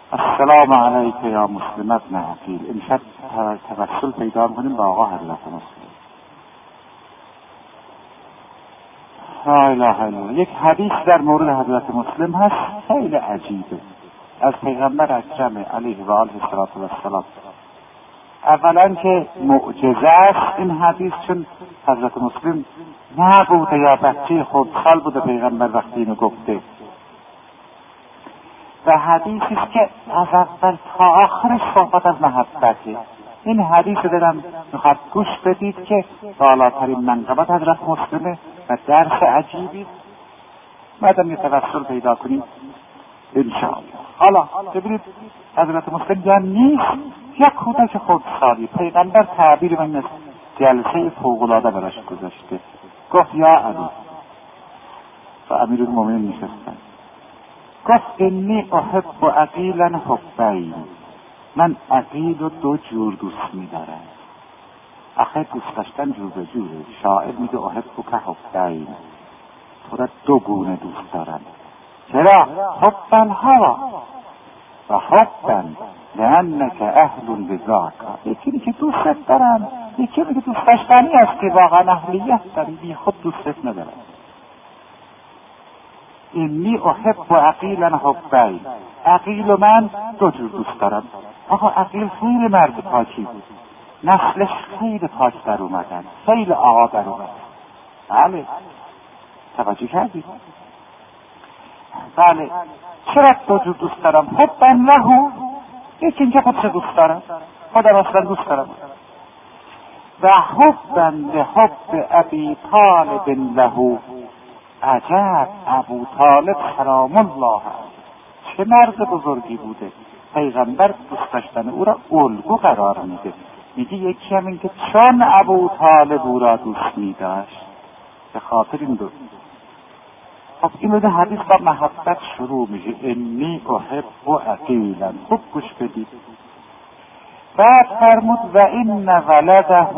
السلام علیک یا مسلم ابن عقیل. امشب توسل پیدا می‌کنیم با آقا حضرت مسلم. لا اله الا الله. یک حدیث در مورد حضرت مسلم هست خیلی عجیبه از پیغمبر اکرم علیه و آله السلام. اولا که معجزه است این حدیث، چون حضرت مسلم نبوده یا بچه خردسال بوده پیغمبر وقتی اینو گفته، و حدیثی است که از اول تا آخرش صحبت از محبته. این حدیث دارم میخواد گوش بدید که بالاترین منقبت حضرت مسلمه و درس عجیبی. بعدم یه توسل پیدا کنیم انشاءالله. حالا ببینید حضرت مسلم یا نیست یا کودک خردسالی. پیغمبر تعبیر من جلسه فوق‌العاده براش گذاشته. گفت یا علی، و امیرالمومنین نشستن، گفت انی احب عقیلا حبین. من عقیل رو دو جور دوست می‌دارم. آخه دوست داشتن جور به جوره. شاعر میگه احب که حبین، تو را دو گونه دوست دارم. چرا؟ حبن هوا و حبن لانک اهل بذاک. یکی که دوست دارم، یکی که دوست داشتنی است که واقعا اهلیت داری، بی خود دوست ندارم. اینی احب عقیلا حبین. عقیل و من دو جور دوست دارم. آقا عقیل خیلی مرد پاکی بود، نسلش خیلی پاک در اومدن، خیلی آقا در اومدن. بله توجه کردید؟ بله. چرا دو جور دوست دارم؟ حبن لهو، یکی اینکه خودش دوست دارم، خودم اصلا دوست دارم، و حبن لحب ابی طالب لهو. عجب، ابو طالب سلام الله چه مرد بزرگی بوده. پیغمبر دوست داشتن او را الگو قرار میده. میگه یکی هم این که چون ابو طالب او را دوست میداشت، به خاطر این دو. خب این بوده حدیث با محبت شروع میشه. انی احب عقیلا. خوب گوش بدید. بعد فرمود و این ولده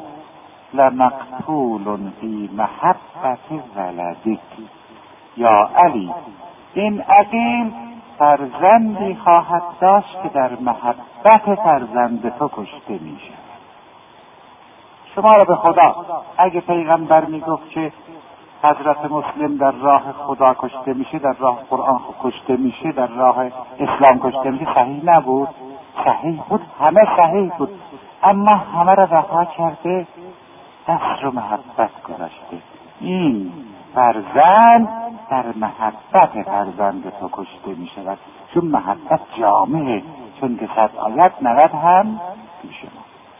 لمقتول فی محبت ولدک. یا علی، این عقیل فرزندی خواهد داشت که در محبت فرزند تو کشته میشه. شما را به خدا اگه پیغمبر میگفت که حضرت مسلم در راه خدا کشته میشه، در راه قرآن کشته میشه، در راه اسلام کشته میشه، صحیح نبود؟ صحیح بود، همه صحیح بود، اما همه را رها کرده، دست رو محبت گذاشته. این فرزند در محبت فرزند تو کشته می شود، چون محبت جامعه، چون که 100 آیت 90 هم پیش ما.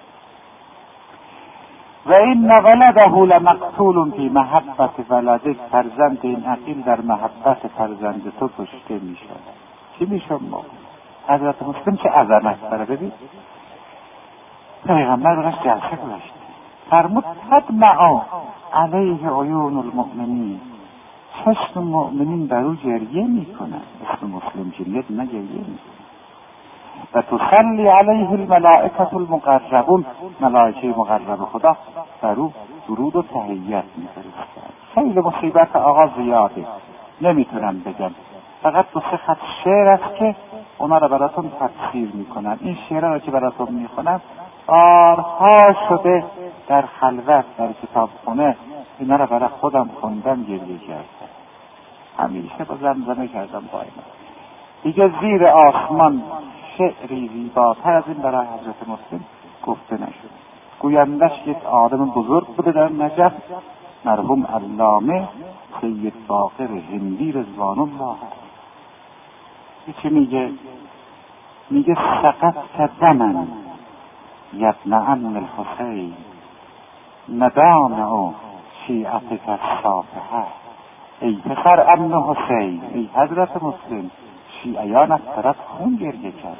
و این ولده لمقتول فی محبت ولدک. فرزند این عقیل در محبت فرزند تو کشته می شود. چی می شود ما؟ حضرت مسلم چه عظمت داره. ببین پیغمبر براش جلسه گذاشته، فرمود تدمع علیه عیون المؤمنین. چشم مؤمنین بر او جریه میکنن. اسم مسلم جریه نگریه میکنن. و تصلی علیه الملائکة المقربون. ملائکه مقرب خدا بر او درود و تحیت میفرستند. خیلی مصیبت آقا زیاده، نمیتونم بگم، فقط 2-3 خط شعر است که اونا را براتون تفسیر میکنم. این شعرها را که براتون میخونم بارها شده در خلوت در کتابخونه اینا را برای خودم خوندم، گریه کردم، همیشه با زمزمه کردم با اینا. دیگه زیر آسمان شعری زیباتر از این برای حضرت مسلم گفته نشد. گویندش یک آدم بزرگ بوده در نجف، مرحوم علامه سید باقر هندی رضوان الله. چی میگه؟ میگه سقط کدمن یبن عم الحسین ندامع شیعتک الصافحه. ای پسر عم حسین، ای حضرت مسلم، شیعیان از طرف خون گریه کرد.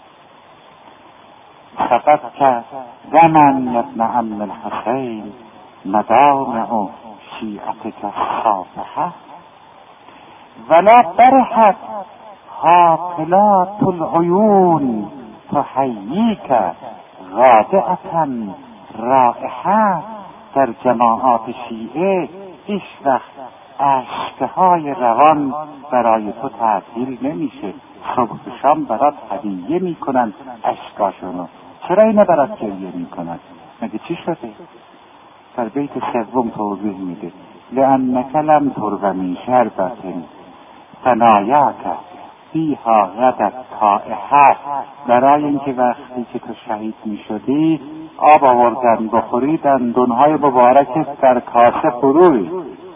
سقط کدمن یبن عم الحسین ندامع شیعتک الصافحه ولا برحت حاقلات العیون تحییک غادعة رائحه. در جماعات شیعه هیچ وقت اشکهای روان برای تو تعطیل نمیشه. صبح و شام برات هدیه میکنن اشکاشونو. چرا اینه برات گریه میکنن؟ مگه چی شده؟ در بیت سوم توضیح میده لأنک لم ترو من شربة ثنایاک فیها غدت طائحة. برای اینکه وقتی که تو شهید میشدی آب آوردن بخوری دندونهای مبارکت در کاسه فروری.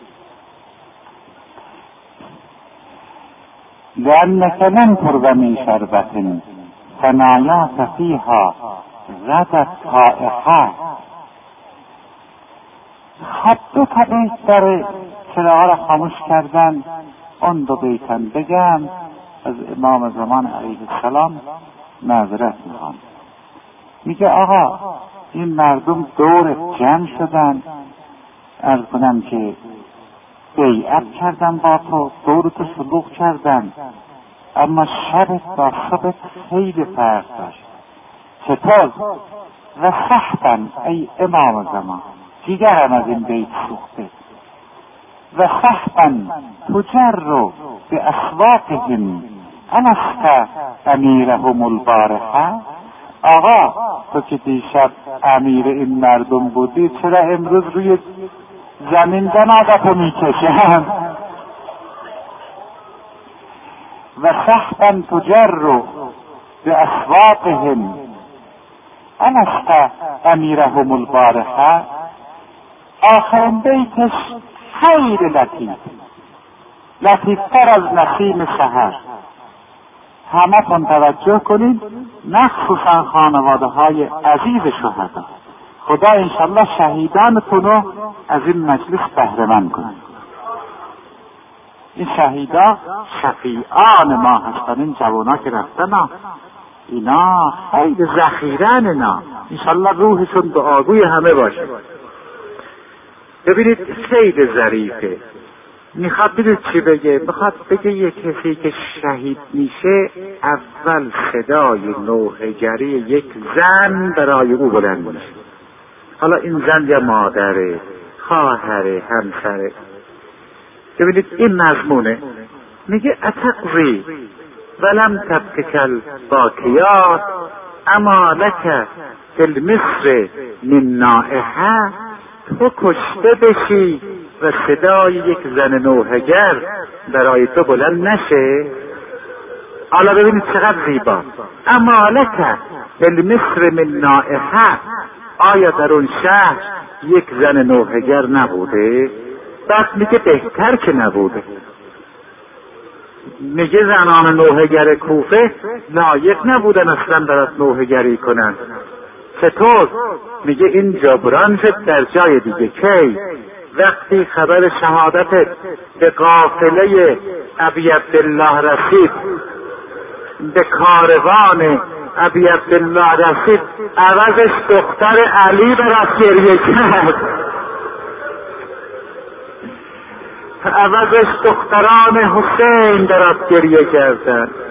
لأنک لم ترو من شربة ثنایاک فیها غدت طائحة. خب دو تا بیت داره، چراغا را خاموش کردن. اون دو بیتن بگم از امام زمان علیه السلام معذرت میخوام. میگه آقا این مردم دور جمع شدن، عرض کنم که بیعت کردن با تو، دور تو شلوغ کردن، اما شبت با صبح خیلی فرق داشت. چطور؟ و سحبا ای امام زمان، دیگرم از این بیت سوخته. و سحبا تجر باسواقهم الست امیرهم البارحه. آقا تو که دیشب امیر این مردم بودی، چرا امروز روی زمین جنازتو میکشن؟ و سحبا تجر باسواقهم الست امیرهم البارحه. آخرین بیتش خیلی لطیفتر از نسیم سحر. همه تون توجه کنید، مخصوصا خانواده های عزیز شهدا. خدا انشالله شهیدانتونو از این مجلس بهره‌مند کنه. این شهیدا شفیعان ما هستن. این جوانا که رفتن اینا خیلی ذخیرن. اینا انشالله روحشون دعاگوی همه باشه. ببینید خیلی ظریفه. میخواد بدید چی بگه؟ میخواد بگه یه کسی که شهید میشه اول صدای نوحه‌گری یک زن برای او بلند میشه. حالا این زن یا مادره، خواهره، همسره. ببینید این مضمونه. میگه اتقضی ولم تبتکل باکیات اما لک فی المصر من نائحه. تو کشته بشی و صدای یک زن نوحه‌گر برای تو بلند نشه. حالا ببینید چقدر زیبا. اما لک فی المصر من نائحه. آیا در اون شهر یک زن نوحه‌گر نبوده؟ بعد میگه بهتر که نبوده. میگه زنان نوحه‌گر کوفه لایق نبودن اصلا برات نوحه‌گری کنن. چطور؟ میگه این جبران شد در جای دیگه. کی؟ وقتی خبر شهادت به قافله ابی عبدالله رسید، به کاروان ابی عبدالله رسید، عوضش دختر علی برات گریه کرد، عوضش دختران حسین برات گریه کردن.